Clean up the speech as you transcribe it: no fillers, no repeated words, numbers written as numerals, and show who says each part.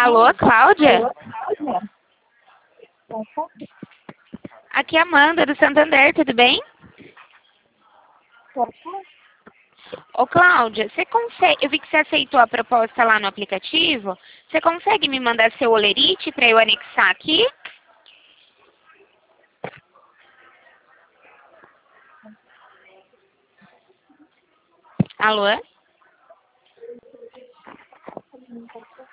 Speaker 1: Alô, Cláudia?
Speaker 2: Opa,
Speaker 1: Aqui é a Amanda, do Santander, tudo bem?
Speaker 2: opa.
Speaker 1: Ô, Cláudia, você consegue... Eu vi que você aceitou a proposta lá no aplicativo. Você consegue me mandar seu olerite para eu anexar aqui? Alô?